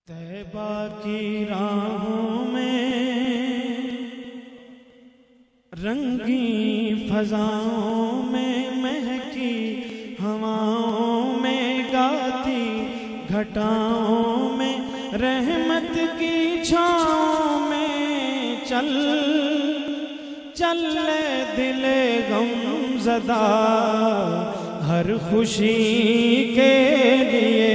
طیبہ کی راہوں میں رنگی فضاؤں میں مہکی ہواؤں میں گاتی گھٹاؤں میں رحمت کی چھاؤں میں چل چل دل غم زدہ ہر خوشی کے لیے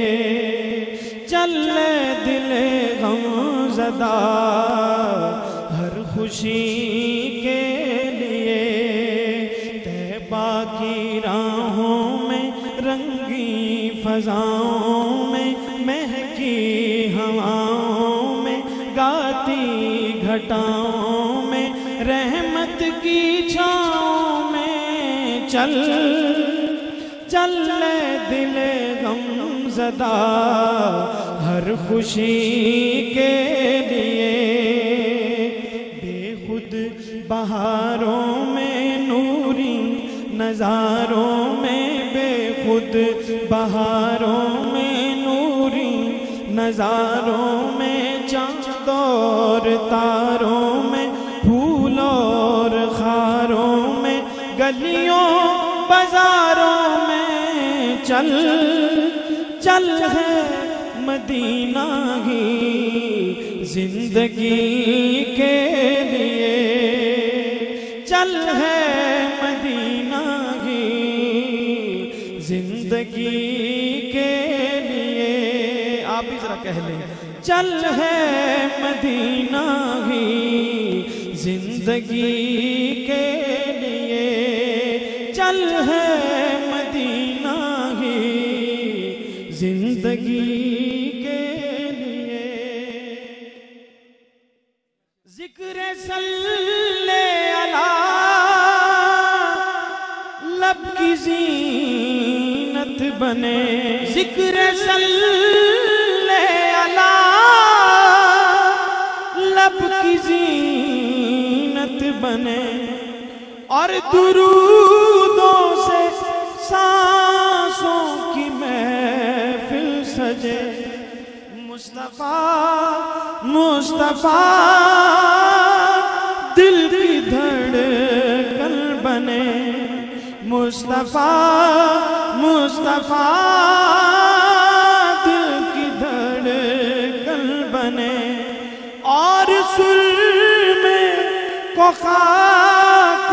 چل دل غم زدہ ہر خوشی کے لیے طیبہ کی راہوں میں رنگی فضاؤں میں مہکی ہواؤں میں گاتی گھٹاؤں میں رحمت کی چھاؤں میں چل چل دل غم زدہ ہر خوشی کے لیے بے خود بہاروں میں نوری نظاروں میں بے خود بہاروں میں نوری نظاروں میں چاند اور تاروں میں پھول اور خاروں میں گلیوں بازاروں میں چل چل ہے مدینہ ہی زندگی کے لیے چل ہے مدینہ ہی زندگی کے لیے آپ بھی ذرا کہہ لیں چل ہے مدینہ ہی زندگی کے لیے چل ہے مدینہ ہی زندگی کے لیے ذکر صلی علی لب کی زینت بنے ذکر صلی علی لب کی زینت بنے اور درودوں سے سانسوں کی محفل سجے مصطفیٰ مصطفیٰ دل کی دھڑکن بنے مصطفیٰ مصطفیٰ دل کی دھڑکن بنے اور سر میں کو خاک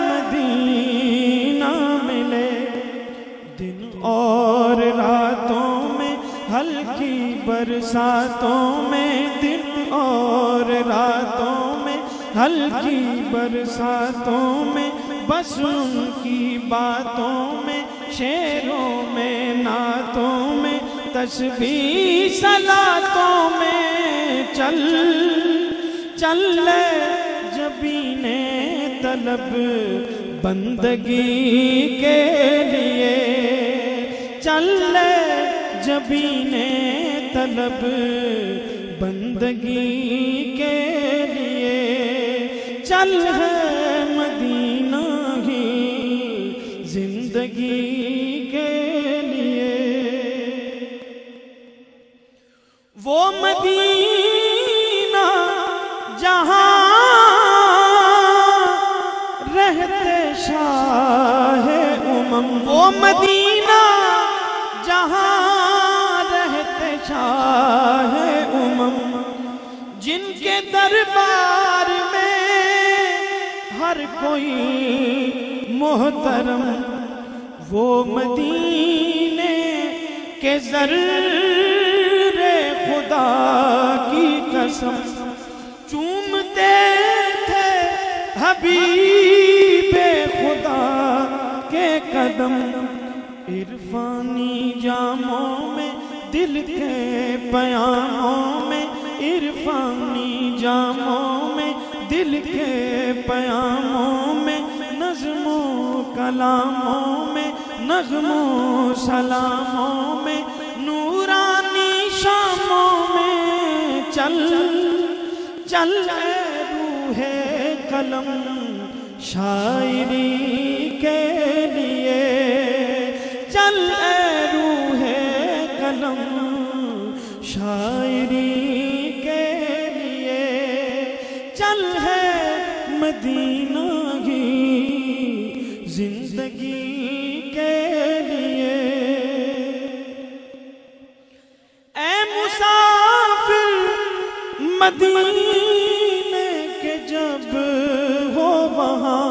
مدینہ ملے دن اور راتوں میں ہلکی برساتوں میں دن اور راتوں میں ہلکی برساتوں میں بس ان کی باتوں میں شعروں میں نعتوں میں تسبیح صلاتوں میں چل چل جبین طلب بندگی کے لیے چل جبین طلب بندگی کے لیے چل ہے مدینہ ہی زندگی کے لیے وہ مدینہ جہاں رہتے شاہ وہ مدینہ جہاں رہتے شاہ جن کے دربار میں ہر کوئی محترم وہ مدینے کے ذر خدا کی قسم چومتے تھے حبیب خدا کے قدم عرفانی جاموں میں دل کے پیاموں میں عرفانی جاموں میں دل کے پیاموں میں نظم و کلاموں میں نظم و سلاموں میں نورانی شاموں میں چل چل اے روح قلم شاعری کے لیے چل اے روح قلم شاعری کے لیے چل ہے مدینہ کی زندگی کے لیے اے مسافر مدینے کے جب ہو وہاں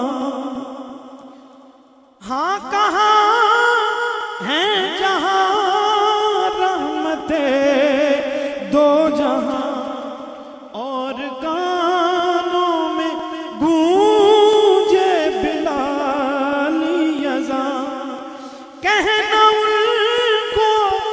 ہاں کہاں ہیں جہاں رحمتیں دو جہاں اور کانوں میں گونجے بلالی اذان کہنا ان کو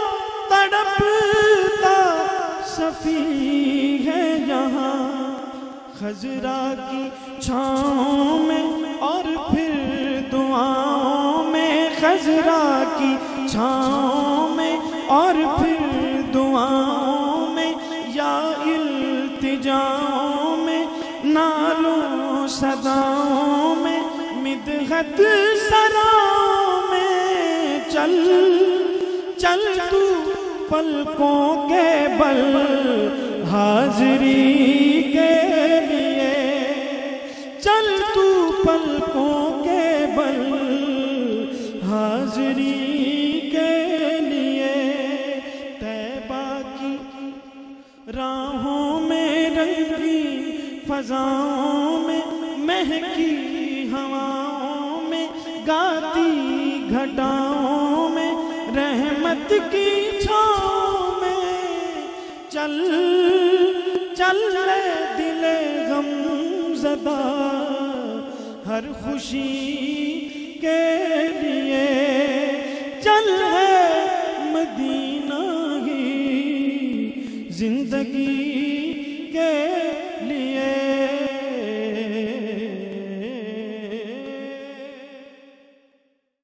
تڑپتا صفی ہے یہاں خضرا کی چھاؤں میں اور پھر دعاؤں میں خضرا کی چھاؤں میں اور پھر دعاؤں میں یا التجاؤں میں نالوں صداؤں میں مدحت سراؤں میں چل چل تو پلکوں کے بل حاضری کے لیے چل تو پلکوں کے بل حاضری کے لیے طیبہ کی راہوں میں رنگی فضاؤں میں مہکی ہواؤں میں گاتی گھٹاؤں میں رحمت کی چھاؤں میں چل چل لے دل غم زدہ ہر خوشی کے لیے چل ہے مدینہ ہی زندگی کے لیے